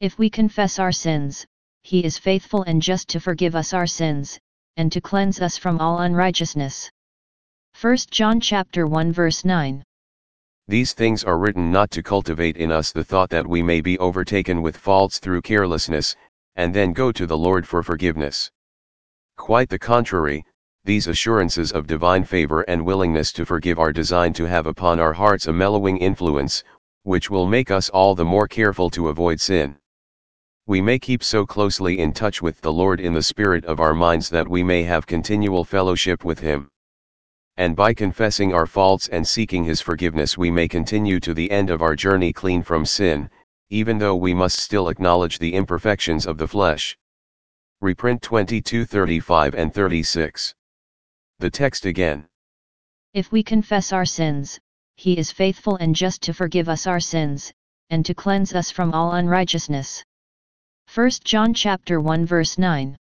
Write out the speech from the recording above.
If we confess our sins, He is faithful and just to forgive us our sins, and to cleanse us from all unrighteousness. 1 John chapter 1 verse 9. These things are written not to cultivate in us the thought that we may be overtaken with faults through carelessness, and then go to the Lord for forgiveness. Quite the contrary, these assurances of divine favor and willingness to forgive are designed to have upon our hearts a mellowing influence, which will make us all the more careful to avoid sin. We may keep so closely in touch with the Lord in the spirit of our minds that we may have continual fellowship with Him. And by confessing our faults and seeking His forgiveness we may continue to the end of our journey clean from sin, even though we must still acknowledge the imperfections of the flesh. Reprint 22:35 and 36. The text again. If we confess our sins, He is faithful and just to forgive us our sins, and to cleanse us from all unrighteousness. 1 John chapter 1 verse 9.